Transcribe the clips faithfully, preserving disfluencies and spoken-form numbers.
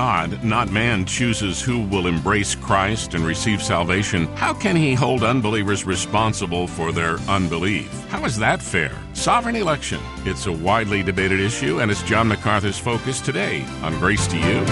God, not man, chooses who will embrace Christ and receive salvation, how can he hold unbelievers responsible for their unbelief? How is that fair? Sovereign election. It's a widely debated issue, and it's John MacArthur's focus today on Grace to You.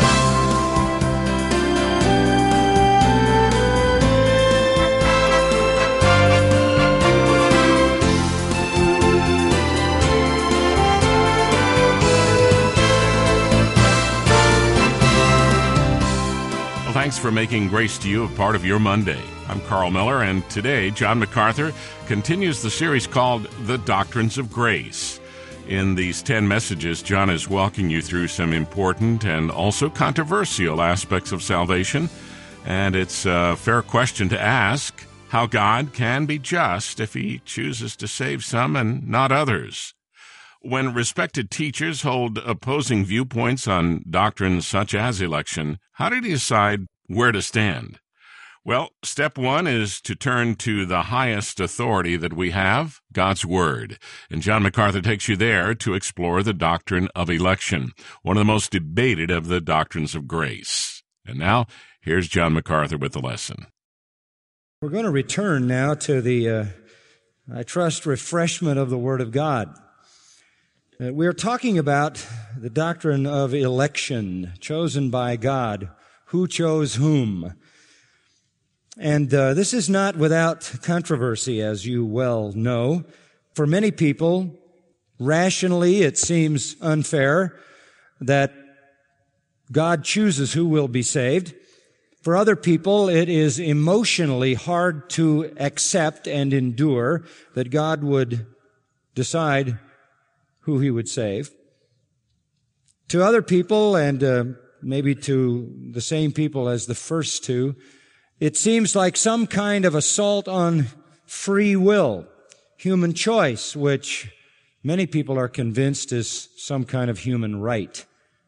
Thanks for making Grace to You a part of your Monday. I'm Carl Miller, and today John MacArthur continues the series called The Doctrines of Grace. In these ten messages, John is walking you through some important and also controversial aspects of salvation, and it's a fair question to ask how God can be just if he chooses to save some and not others. When respected teachers hold opposing viewpoints on doctrines such as election, how do you decide where to stand? Well, step one is to turn to the highest authority that we have, God's Word. And John MacArthur takes you there to explore the doctrine of election, one of the most debated of the doctrines of grace. And now, here's John MacArthur with the lesson. We're going to return now to the, uh, I trust, refreshment of the Word of God. Uh, we're talking about the doctrine of election, chosen by God. Who chose whom? And uh, this is not without controversy, as you well know. For many people, rationally, it seems unfair that God chooses who will be saved. For other people, it is emotionally hard to accept and endure that God would decide who he would save. To other people, and uh, maybe to the same people as the first two, it seems like some kind of assault on free will, human choice, which many people are convinced is some kind of human right.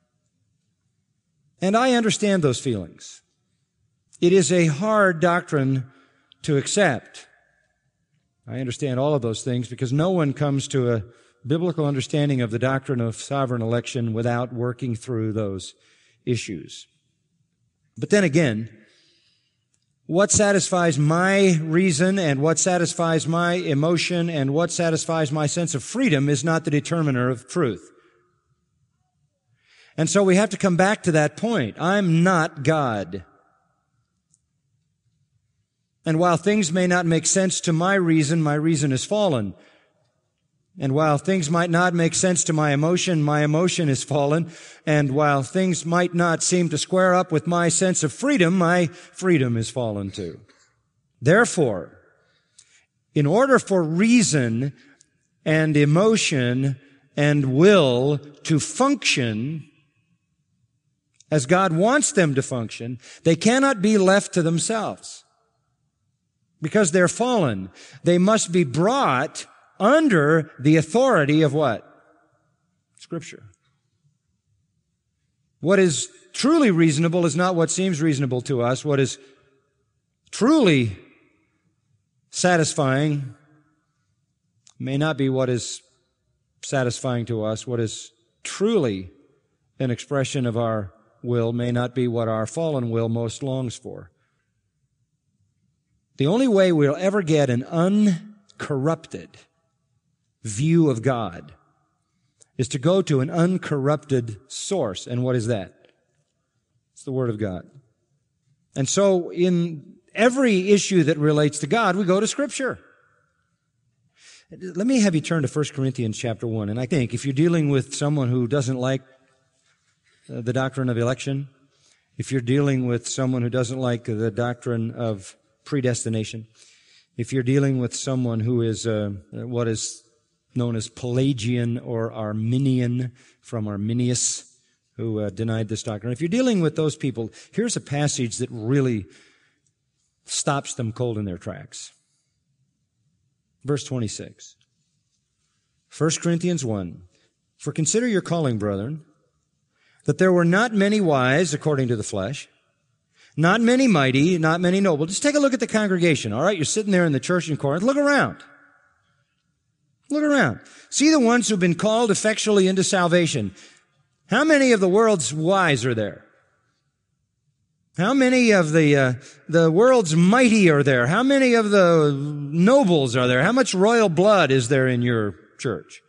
And I understand those feelings. It is a hard doctrine to accept. I understand all of those things because no one comes to a biblical understanding of the doctrine of sovereign election without working through those issues. But then again, what satisfies my reason and what satisfies my emotion and what satisfies my sense of freedom is not the determiner of truth. And so we have to come back to that point. I'm not God. And while things may not make sense to my reason, my reason is fallen. And while things might not make sense to my emotion, my emotion is fallen. And while things might not seem to square up with my sense of freedom, my freedom is fallen too. Therefore, in order for reason and emotion and will to function as God wants them to function, they cannot be left to themselves. Because they're fallen, they must be brought under the authority of what? Scripture. What is truly reasonable is not what seems reasonable to us. What is truly satisfying may not be what is satisfying to us. What is truly an expression of our will may not be what our fallen will most longs for. The only way we'll ever get an uncorrupted view of God is to go to an uncorrupted source. And what is that? It's the Word of God. And so in every issue that relates to God, we go to Scripture. Let me have you turn to First Corinthians chapter one. And I think if you're dealing with someone who doesn't like the doctrine of election, if you're dealing with someone who doesn't like the doctrine of predestination, if you're dealing with someone who is uh, what is known as Pelagian or Arminian, from Arminius, who uh, denied this doctrine. If you're dealing with those people, here's a passage that really stops them cold in their tracks. Verse twenty-six. First Corinthians one. For consider your calling, brethren, that there were not many wise according to the flesh, not many mighty, not many noble. Just take a look at the congregation, all right? You're sitting there in the church in Corinth. Look around. Look around. See the ones who've been called effectually into salvation. How many of the world's wise are there? How many of the uh, the world's mighty are there? How many of the nobles are there? How much royal blood is there in your church?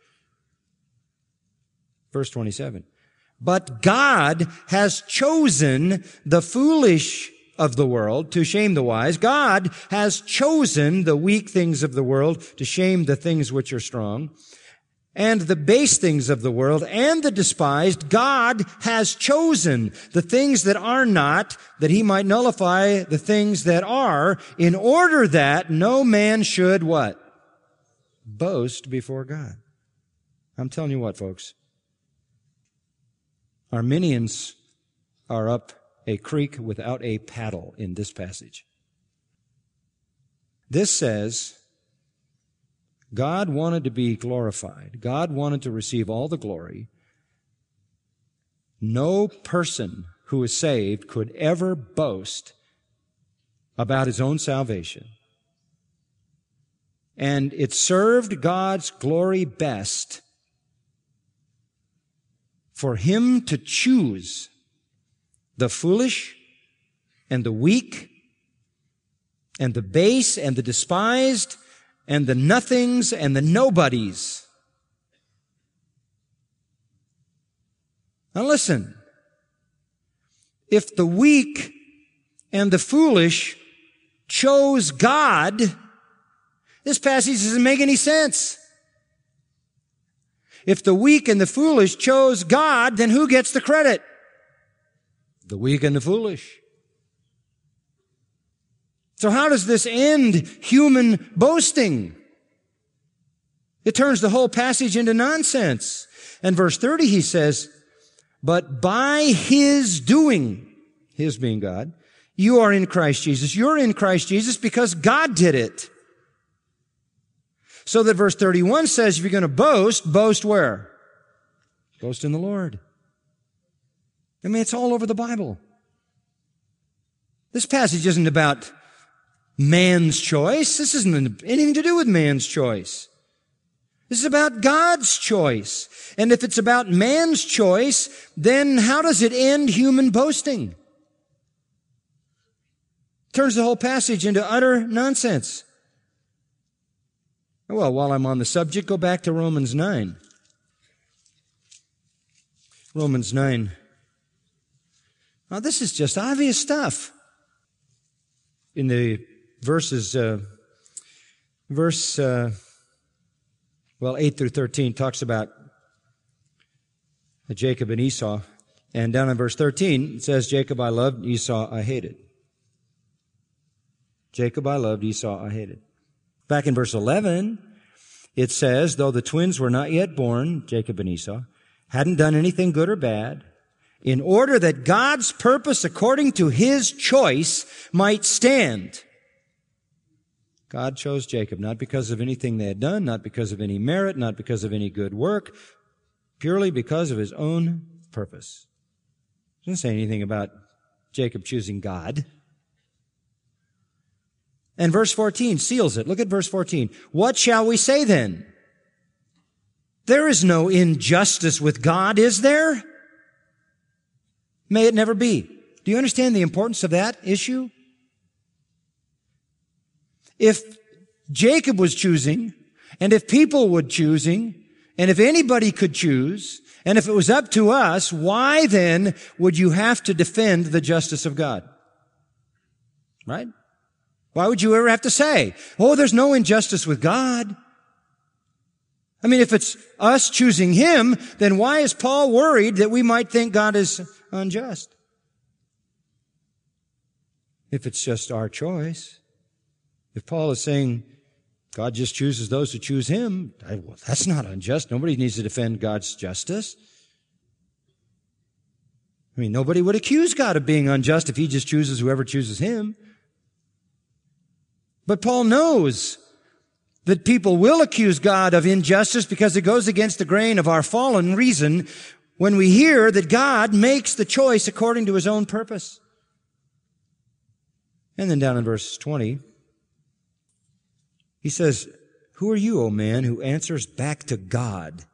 Verse twenty-seven. But God has chosen the foolish of the world to shame the wise. God has chosen the weak things of the world to shame the things which are strong. And the base things of the world and the despised, God has chosen the things that are not, that he might nullify the things that are, in order that no man should what? Boast before God. I'm telling you what, folks. Arminians are up a creek without a paddle in this passage. This says, God wanted to be glorified. God wanted to receive all the glory. No person who is saved could ever boast about his own salvation. And it served God's glory best for him to choose the foolish and the weak and the base and the despised and the nothings and the nobodies. Now listen, if the weak and the foolish chose God, this passage doesn't make any sense. If the weak and the foolish chose God, then who gets the credit? The weak and the foolish. So how does this end human boasting? It turns the whole passage into nonsense. And verse thirty, he says, but by his doing, his being God, you are in Christ Jesus. You're in Christ Jesus because God did it. So that verse thirty-one says, if you're going to boast, boast where? Boast in the Lord. I mean, it's all over the Bible. This passage isn't about man's choice. This isn't anything to do with man's choice. This is about God's choice. And if it's about man's choice, then how does it end human boasting? Turns the whole passage into utter nonsense. Well, while I'm on the subject, go back to Romans nine. Romans nine. Now, this is just obvious stuff. In the verses, uh, verse, uh, well, eight through thirteen talks about Jacob and Esau. And down in verse thirteen, it says, Jacob I loved, Esau I hated. Jacob I loved, Esau I hated. Back in verse eleven, it says, though the twins were not yet born, Jacob and Esau, hadn't done anything good or bad, in order that God's purpose according to his choice might stand. God chose Jacob, not because of anything they had done, not because of any merit, not because of any good work, purely because of his own purpose. It doesn't say anything about Jacob choosing God. And verse fourteen seals it. Look at verse fourteen. What shall we say then? There is no injustice with God, is there? May it never be. Do you understand the importance of that issue? If Jacob was choosing, and if people were choosing, and if anybody could choose, and if it was up to us, why then would you have to defend the justice of God? Right? Why would you ever have to say, oh, there's no injustice with God? I mean, if it's us choosing him, then why is Paul worried that we might think God is unjust? If it's just our choice. If Paul is saying God just chooses those who choose him, well, that's not unjust. Nobody needs to defend God's justice. I mean, nobody would accuse God of being unjust if he just chooses whoever chooses him. But Paul knows that people will accuse God of injustice because it goes against the grain of our fallen reason when we hear that God makes the choice according to his own purpose. And then down in verse twenty, he says, who are you, O man, who answers back to God?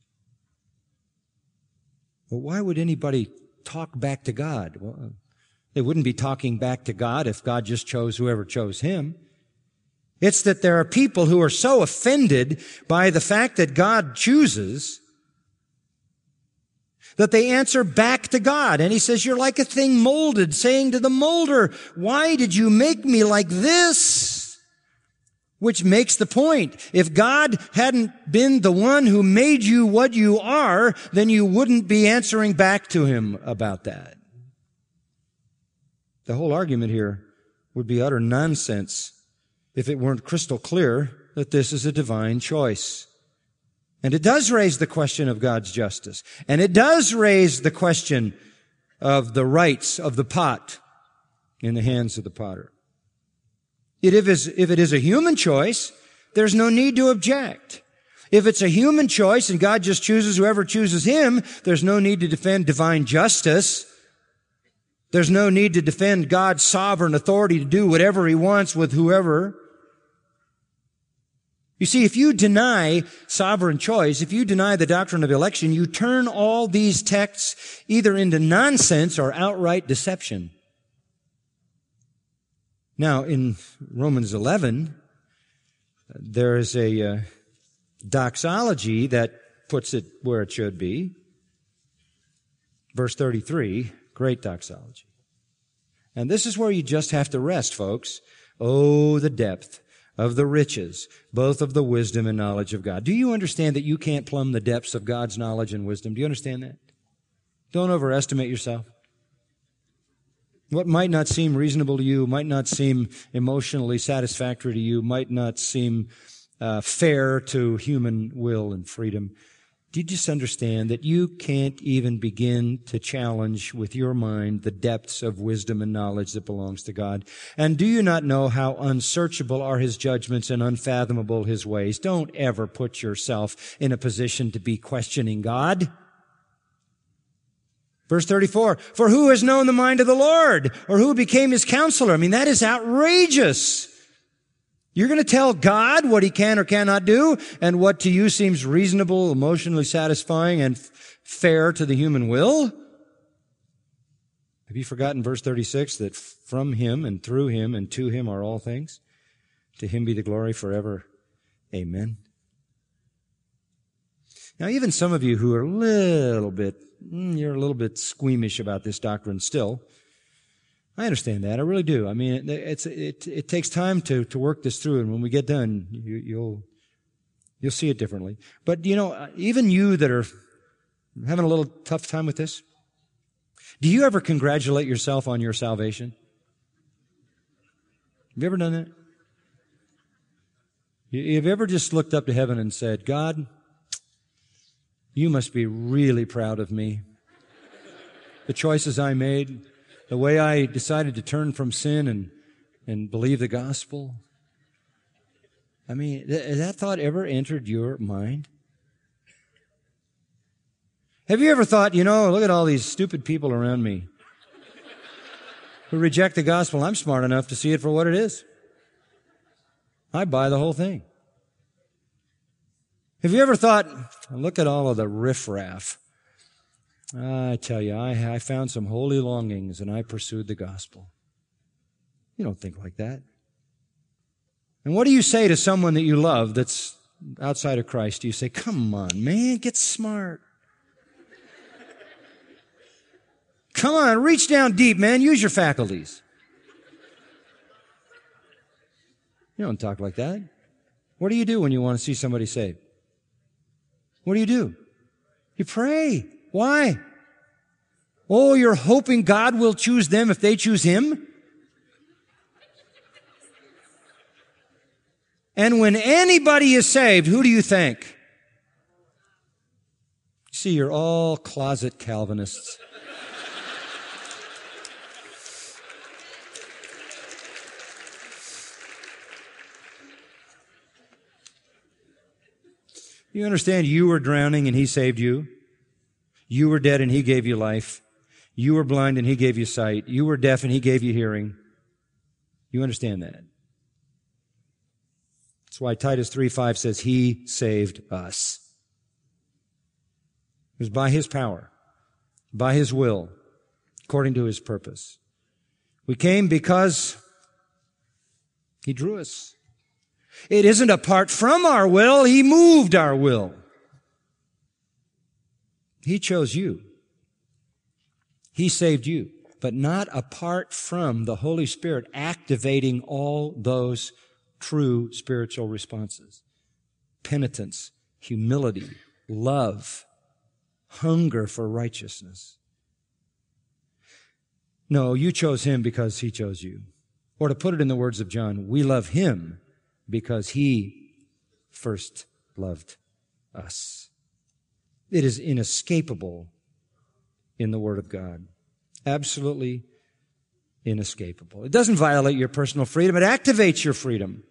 Well, why would anybody talk back to God? Well, They wouldn't be talking back to God if God just chose whoever chose him. It's that there are people who are so offended by the fact that God chooses that they answer back to God. And he says, you're like a thing molded, saying to the molder, why did you make me like this? Which makes the point. If God hadn't been the one who made you what you are, then you wouldn't be answering back to him about that. The whole argument here would be utter nonsense if it weren't crystal clear that this is a divine choice. And it does raise the question of God's justice. And it does raise the question of the rights of the pot in the hands of the potter. It, if, is, if it is a human choice, there's no need to object. If it's a human choice and God just chooses whoever chooses him, there's no need to defend divine justice. There's no need to defend God's sovereign authority to do whatever he wants with whoever. You see, if you deny sovereign choice, if you deny the doctrine of election, you turn all these texts either into nonsense or outright deception. Now, in Romans eleven, there is a uh, doxology that puts it where it should be. Verse thirty-three, great doxology. And this is where you just have to rest, folks. Oh, the depth of the riches, both of the wisdom and knowledge of God. Do you understand that you can't plumb the depths of God's knowledge and wisdom? Do you understand that? Don't overestimate yourself. What might not seem reasonable to you, might not seem emotionally satisfactory to you, might not seem uh, fair to human will and freedom. Do you just understand that you can't even begin to challenge with your mind the depths of wisdom and knowledge that belongs to God? And do you not know how unsearchable are his judgments and unfathomable his ways? Don't ever put yourself in a position to be questioning God. Verse thirty-four, for who has known the mind of the Lord, or who became his counselor? I mean, that is outrageous. You're going to tell God what he can or cannot do, and what to you seems reasonable, emotionally satisfying, and f- fair to the human will? Have you forgotten verse thirty-six, that from him and through him and to him are all things? To him be the glory forever. Amen. Now, even some of you who are a little bit, you're a little bit squeamish about this doctrine still. I understand that. I really do. I mean, it, it's, it, it takes time to, to work this through, and when we get done, you, you'll, you'll see it differently. But, you know, even you that are having a little tough time with this, do you ever congratulate yourself on your salvation? Have you ever done that? You, have you ever just looked up to heaven and said, God, you must be really proud of me. The choices I made, the way I decided to turn from sin and, and believe the gospel. I mean, th- has that thought ever entered your mind? Have you ever thought, you know, look at all these stupid people around me who reject the gospel. I'm smart enough to see it for what it is. I buy the whole thing. Have you ever thought, look at all of the riffraff. I tell you, I, I found some holy longings and I pursued the gospel. You don't think like that. And what do you say to someone that you love that's outside of Christ? Do you say, come on, man, get smart. Come on, reach down deep, man. Use your faculties. You don't talk like that. What do you do when you want to see somebody saved? What do you do? You pray. Why? Oh, you're hoping God will choose them if they choose him? And when anybody is saved, who do you think? See, you're all closet Calvinists. You understand you were drowning and he saved you. You were dead and he gave you life. You were blind and he gave you sight. You were deaf and he gave you hearing. You understand that. That's why Titus three five says he saved us. It was by his power, by his will, according to his purpose. We came because He drew us. It isn't apart from our will. He moved our will. He chose you. He saved you, but not apart from the Holy Spirit activating all those true spiritual responses. Penitence, humility, love, hunger for righteousness. No, you chose Him because He chose you. Or to put it in the words of John, we love Him because He first loved us. It is inescapable in the Word of God. Absolutely inescapable. It doesn't violate your personal freedom. It activates your freedom.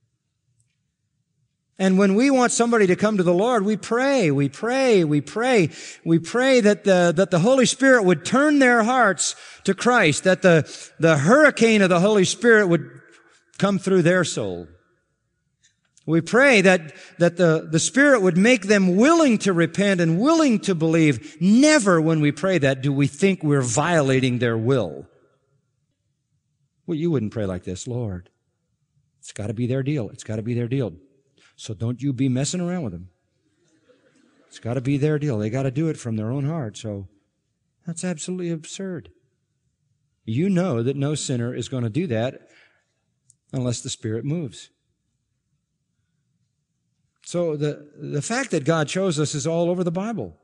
And when we want somebody to come to the Lord, we pray, we pray, we pray. We pray that the, that the Holy Spirit would turn their hearts to Christ, that the, the hurricane of the Holy Spirit would come through their soul. We pray that, that the, the Spirit would make them willing to repent and willing to believe. Never when we pray that do we think we're violating their will. Well, you wouldn't pray like this, Lord. It's got to be their deal. It's got to be their deal. So don't you be messing around with them. It's got to be their deal. They got to do it from their own heart. So that's absolutely absurd. You know that no sinner is going to do that unless the Spirit moves. So the, the fact that God chose us is all over the Bible.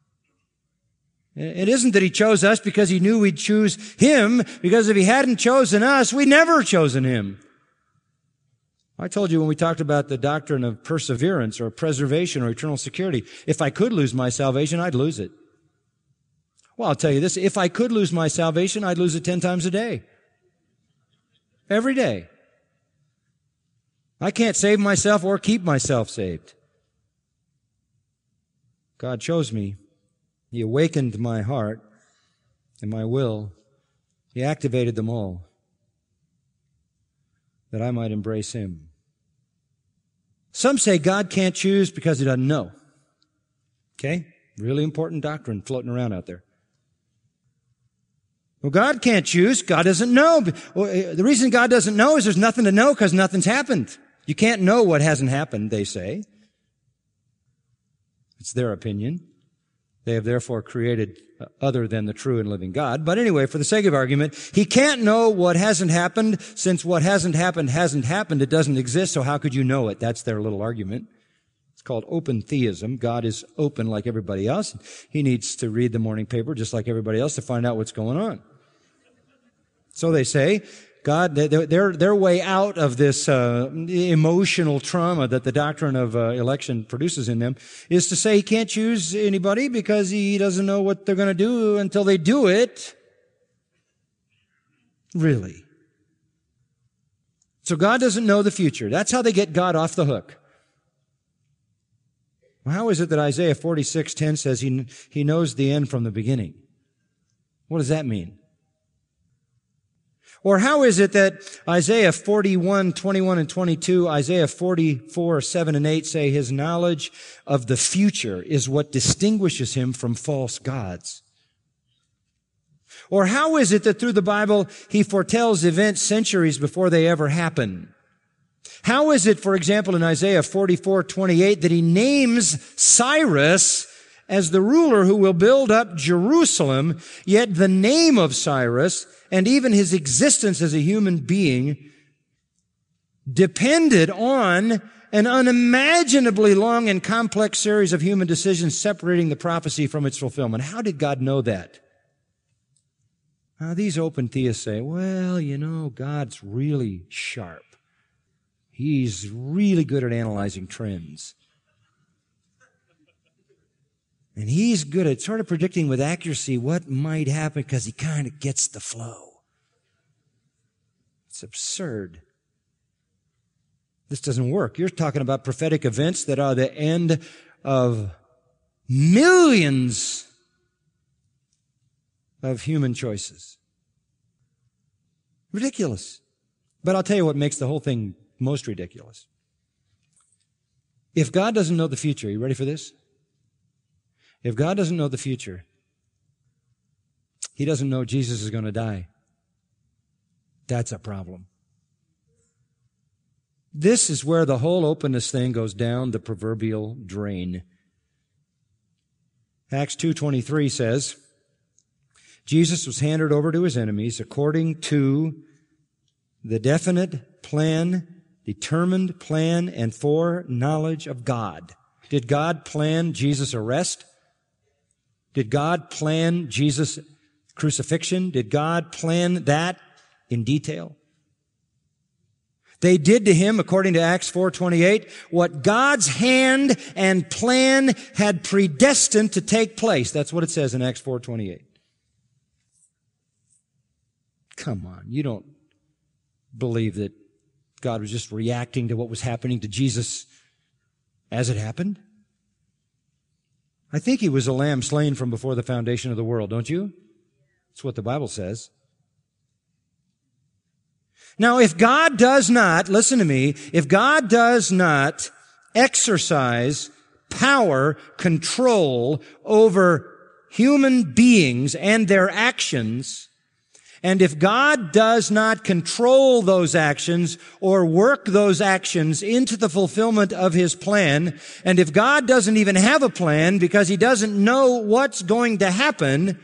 It isn't that He chose us because He knew we'd choose Him, because if He hadn't chosen us, we'd never chosen Him. I told you when we talked about the doctrine of perseverance or preservation or eternal security, if I could lose my salvation, I'd lose it. Well, I'll tell you this, if I could lose my salvation, I'd lose it ten times a day. Every day. I can't save myself or keep myself saved. God chose me. He awakened my heart and my will. He activated them all that I might embrace Him. Some say God can't choose because He doesn't know. Okay? Really important doctrine floating around out there. Well, God can't choose. God doesn't know. Well, the reason God doesn't know is there's nothing to know because nothing's happened. You can't know what hasn't happened, they say. It's their opinion. They have therefore created other than the true and living God. But anyway, for the sake of argument, He can't know what hasn't happened. Since what hasn't happened hasn't happened, it doesn't exist, so how could you know it? That's their little argument. It's called open theism. God is open like everybody else. He needs to read the morning paper just like everybody else to find out what's going on. So they say, God, their, their way out of this uh, emotional trauma that the doctrine of uh, election produces in them is to say He can't choose anybody because He doesn't know what they're going to do until they do it. Really. So God doesn't know the future. That's how they get God off the hook. Well, how is it that Isaiah forty-six ten says he, he knows the end from the beginning? What does that mean? Or how is it that Isaiah forty-one, twenty-one and twenty-two, Isaiah forty-four, seven and eight say His knowledge of the future is what distinguishes Him from false gods? Or how is it that through the Bible He foretells events centuries before they ever happen? How is it, for example, in Isaiah forty-four, twenty-eight, that He names Cyrus as the ruler who will build up Jerusalem, yet the name of Cyrus and even his existence as a human being depended on an unimaginably long and complex series of human decisions separating the prophecy from its fulfillment? How did God know that? Now, these open theists say, well, you know, God's really sharp. He's really good at analyzing trends. And He's good at sort of predicting with accuracy what might happen because He kind of gets the flow. It's absurd. This doesn't work. You're talking about prophetic events that are the end of millions of human choices. Ridiculous. But I'll tell you what makes the whole thing most ridiculous. If God doesn't know the future, are you ready for this? If God doesn't know the future, He doesn't know Jesus is going to die. That's a problem. This is where the whole openness thing goes down the proverbial drain. Acts two twenty-three says, Jesus was handed over to his enemies according to the definite plan, determined plan, and foreknowledge of God. Did God plan Jesus' arrest? Did God plan Jesus' crucifixion? Did God plan that in detail? They did to him, according to Acts four twenty-eight, what God's hand and plan had predestined to take place. That's what it says in Acts four twenty-eight. Come on, you don't believe that God was just reacting to what was happening to Jesus as it happened? I think he was a lamb slain from before the foundation of the world, don't you? That's what the Bible says. Now, if God does not, listen to me, if God does not exercise power, control over human beings and their actions, and if God does not control those actions or work those actions into the fulfillment of his plan, and if God doesn't even have a plan because he doesn't know what's going to happen,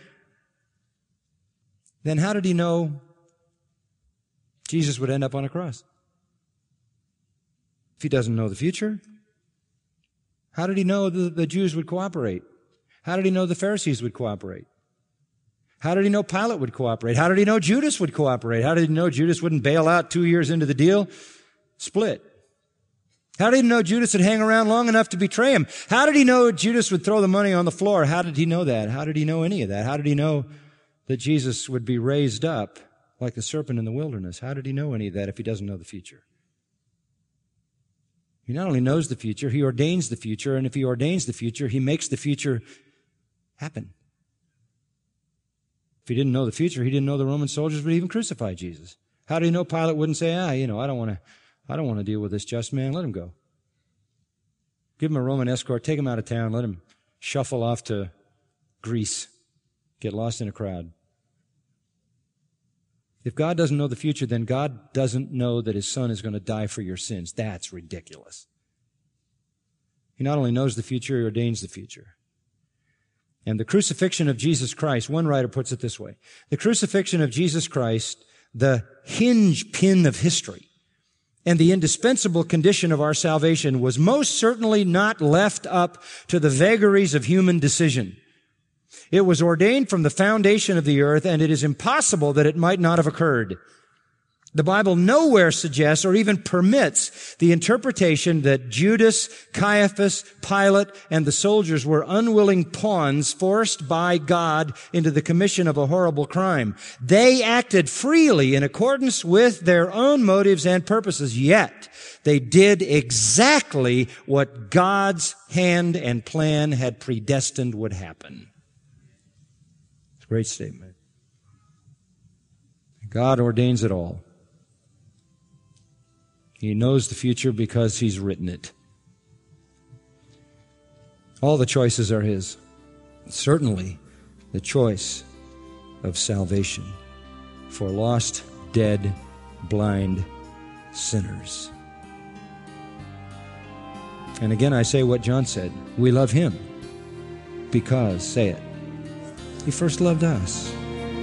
then how did he know Jesus would end up on a cross? If he doesn't know the future, how did he know the, the Jews would cooperate? How did he know the Pharisees would cooperate? How did he know Pilate would cooperate? How did he know Judas would cooperate? How did he know Judas wouldn't bail out two years into the deal? Split. How did he know Judas would hang around long enough to betray him? How did he know Judas would throw the money on the floor? How did he know that? How did he know any of that? How did he know that Jesus would be raised up like the serpent in the wilderness? How did he know any of that if he doesn't know the future? He not only knows the future, he ordains the future, and if he ordains the future, he makes the future happen. If he didn't know the future, he didn't know the Roman soldiers would even crucify Jesus. How did he know Pilate wouldn't say, ah, you know, I don't want to, I don't want to deal with this just man. Let him go. Give him a Roman escort, take him out of town, let him shuffle off to Greece, get lost in a crowd. If God doesn't know the future, then God doesn't know that his son is going to die for your sins. That's ridiculous. He not only knows the future, he ordains the future. And the crucifixion of Jesus Christ, one writer puts it this way, the crucifixion of Jesus Christ, the hinge pin of history, and the indispensable condition of our salvation, was most certainly not left up to the vagaries of human decision. It was ordained from the foundation of the earth, and it is impossible that it might not have occurred. The Bible nowhere suggests or even permits the interpretation that Judas, Caiaphas, Pilate, and the soldiers were unwilling pawns forced by God into the commission of a horrible crime. They acted freely in accordance with their own motives and purposes, yet they did exactly what God's hand and plan had predestined would happen. It's a great statement. God ordains it all. He knows the future because he's written it. All the choices are his. Certainly the choice of salvation for lost, dead, blind sinners. And again, I say what John said. We love him because, say it, he first loved us.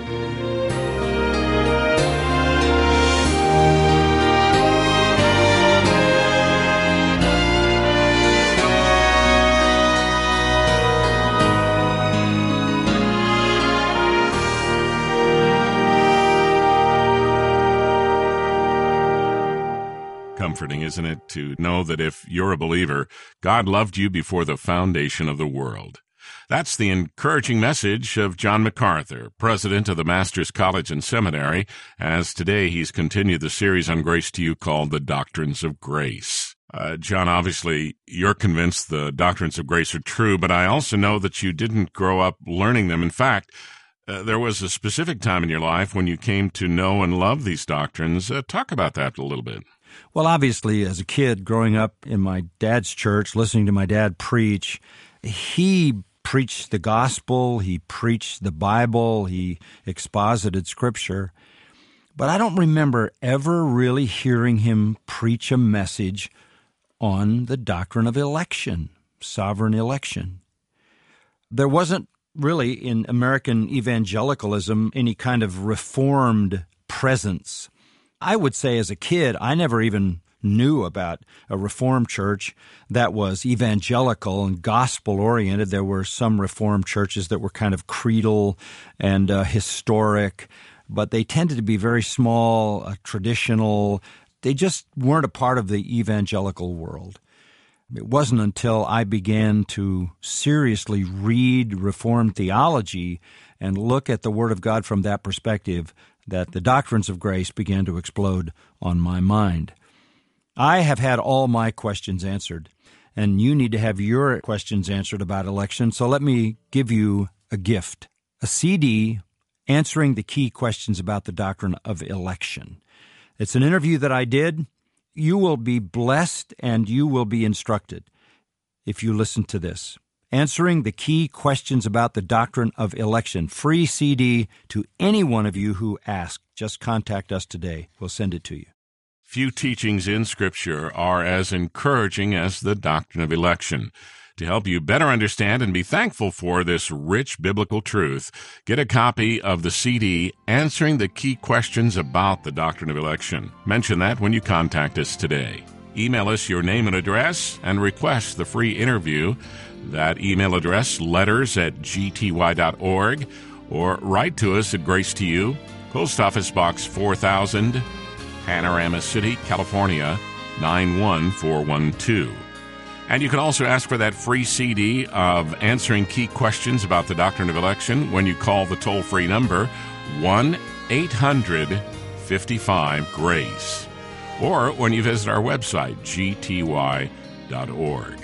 Comforting, isn't it, to know that if you're a believer, God loved you before the foundation of the world. That's the encouraging message of John MacArthur, president of the Masters College and Seminary, as today he's continued the series on Grace to You called The Doctrines of Grace. Uh, John, obviously, you're convinced the doctrines of grace are true, but I also know that you didn't grow up learning them. In fact, uh, there was a specific time in your life when you came to know and love these doctrines. Uh, talk about that a little bit. Well, obviously, as a kid growing up in my dad's church, listening to my dad preach, he preached the gospel, he preached the Bible, he exposited Scripture. But I don't remember ever really hearing him preach a message on the doctrine of election, sovereign election. There wasn't really in American evangelicalism any kind of reformed presence. I would say as a kid, I never even knew about a Reformed church that was evangelical and gospel-oriented. There were some Reformed churches that were kind of creedal and uh, historic, but they tended to be very small, uh, traditional. They just weren't a part of the evangelical world. It wasn't until I began to seriously read Reformed theology and look at the Word of God from that perspective that the doctrines of grace began to explode on my mind. I have had all my questions answered, and you need to have your questions answered about election, so let me give you a gift, a C D answering the key questions about the doctrine of election. It's an interview that I did. You will be blessed and you will be instructed if you listen to this. Answering the key questions about the doctrine of election. Free C D to any one of you who ask. Just contact us today. We'll send it to you. Few teachings in Scripture are as encouraging as the doctrine of election. To help you better understand and be thankful for this rich biblical truth, get a copy of the C D Answering the Key Questions About the Doctrine of Election. Mention that when you contact us today. Email us your name and address and request the free interview. That email address, letters at g t y dot org, or write to us at Grace to You, Post Office Box four thousand, Panorama City, California, nine one four one two. And you can also ask for that free C D of Answering Key Questions About the Doctrine of Election when you call the toll-free number one eight hundred fifty-five GRACE, or when you visit our website, g t y dot org.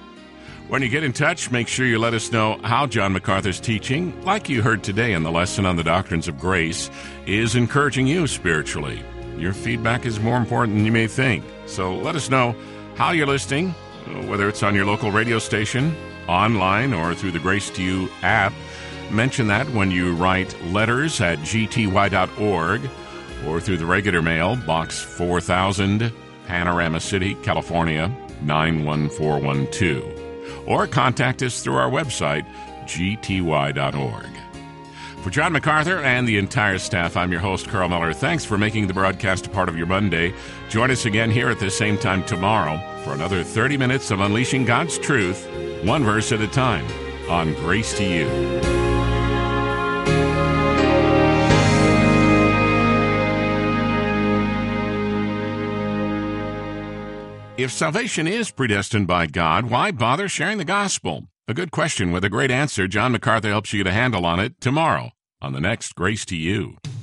When you get in touch, make sure you let us know how John MacArthur's teaching, like you heard today in the lesson on the doctrines of grace, is encouraging you spiritually. Your feedback is more important than you may think. So let us know how you're listening, whether it's on your local radio station, online, or through the Grace to You app. Mention that when you write letters at g t y dot org or through the regular mail, Box four thousand, Panorama City, California, nine one four one two. Or contact us through our website, g t y dot org. For John MacArthur and the entire staff, I'm your host, Carl Miller. Thanks for making the broadcast a part of your Monday. Join us again here at the same time tomorrow for another thirty minutes of unleashing God's truth, one verse at a time, on Grace to You. If salvation is predestined by God, why bother sharing the gospel? A good question with a great answer. John MacArthur helps you get a handle on it tomorrow on the next Grace to You.